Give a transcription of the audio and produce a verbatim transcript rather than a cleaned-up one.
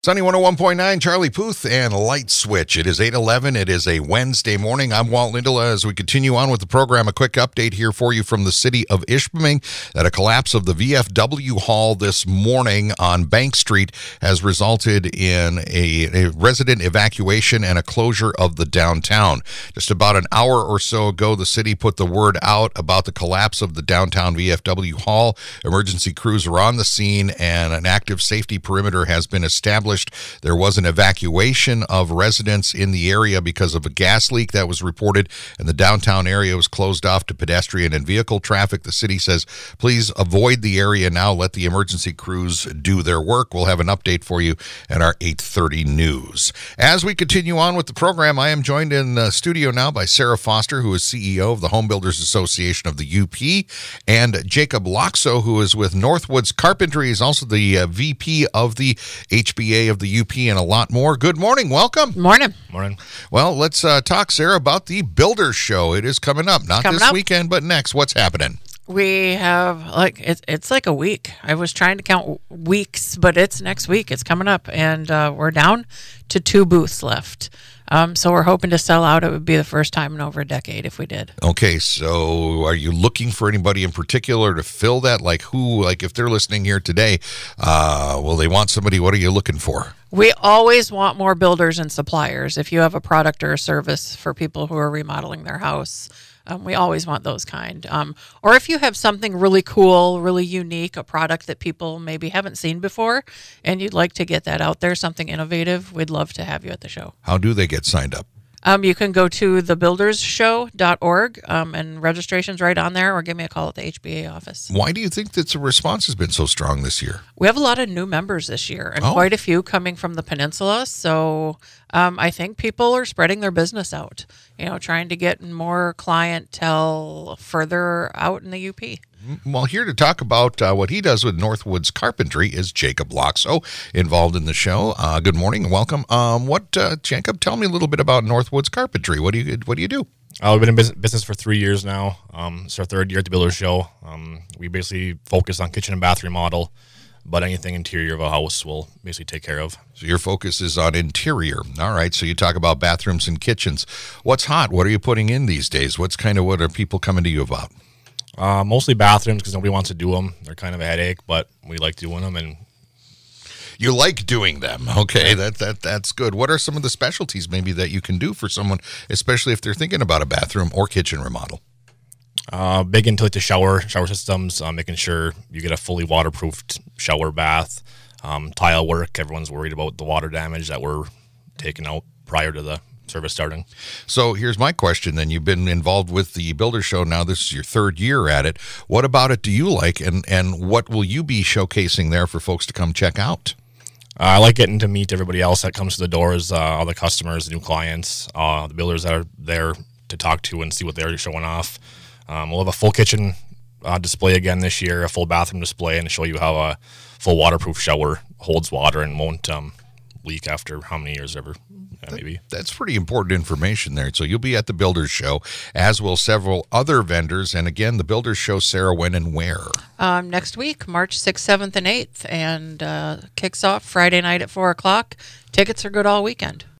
Sunny one oh one point nine, Charlie Puth and Light Switch. It is eight eleven. It is a Wednesday morning. I'm Walt Lindola. As we continue on with the program, a quick update here for you from the city of Ishpeming that a collapse of the V F W hall this morning on Bank Street has resulted in a, a resident evacuation and a closure of the downtown. Just about an hour or so ago, the city put the word out about the collapse of the downtown V F W hall. Emergency crews are on the scene and an active safety perimeter has been established. There was an evacuation of residents in the area because of a gas leak that was reported, and the downtown area was closed off to pedestrian and vehicle traffic. The city says, please avoid the area now. Let the emergency crews do their work. We'll have an update for you at our eight thirty news. As we continue on with the program, I am joined in the studio now by Sarah Foster, who is C E O of the Home Builders Association of the U P, and Jacob Loxo, who is with Northwoods Carpentry. He's also the uh, V P of the H B A of the U P and a lot more. Good morning. Welcome. Morning. Morning. Well, let's uh, talk, Sarah, about the Builders Show. It is coming up. Not coming this up. weekend, but next. What's happening? We have, like, it's, it's like a week. I was trying to count weeks, but it's next week. It's coming up, and uh, we're down to two booths left. Um, so we're hoping to sell out. It would be the first time in over a decade if we did. Okay, so are you looking for anybody in particular to fill that? Like who, like if they're listening here today, uh, will they want somebody? What are you looking for? We always want more builders and suppliers. If you have a product or a service for people who are remodeling their house, Um, we always want those kind. Um, or if you have something really cool, really unique, a product that people maybe haven't seen before, and you'd like to get that out there, something innovative, we'd love to have you at the show. How do they get signed up? Um, you can go to the builders show dot org, um, and registration's right on there, or give me a call at the H B A office. Why do you think that the response has been so strong this year? We have a lot of new members this year, and Oh. quite a few coming from the peninsula. So um, I think people are spreading their business out, you know, trying to get more clientele further out in the U P. Well, here to talk about uh, what he does with Northwoods Carpentry is Jacob Loxo, involved in the show. Uh, good morning and welcome. Um, what, uh, Jacob? Tell me a little bit about Northwoods Carpentry. What do you What do you do? Uh, we've been in business, business for three years now. Um, it's our third year at the Builders Show. Um, we basically focus on kitchen and bathroom remodel, but anything interior of a house we'll basically take care of. So your focus is on interior. All right. So you talk about bathrooms and kitchens. What's hot? What are you putting in these days? What's kind of what are people coming to you about? Uh, mostly bathrooms because nobody wants to do them. They're kind of a headache, but we like doing them. And You like doing them. Okay, that that that's good. What are some of the specialties maybe that you can do for someone, especially if they're thinking about a bathroom or kitchen remodel? uh, big into like the shower shower systems, uh, making sure you get a fully waterproofed shower bath. Um, tile work. Everyone's worried about the water damage that we're taking out prior to the service starting. So here's my question then. You've been involved with the Builder Show now. This is your third year at it. What about it do you like, and, and what will you be showcasing there for folks to come check out? Uh, I like getting to meet everybody else that comes to the doors, uh, all the customers, the new clients, uh, the builders that are there to talk to and see what they're showing off. Um, we'll have a full kitchen uh, display again this year, a full bathroom display, and show you how a full waterproof shower holds water and won't um, leak after how many years ever. Yeah, maybe. That's pretty important information there. So you'll be at the Builders Show, as will several other vendors. And again, the Builders Show, Sarah, when and where? Um, next week, March sixth, seventh, and eighth, and uh, kicks off Friday night at four o'clock. Tickets are good all weekend.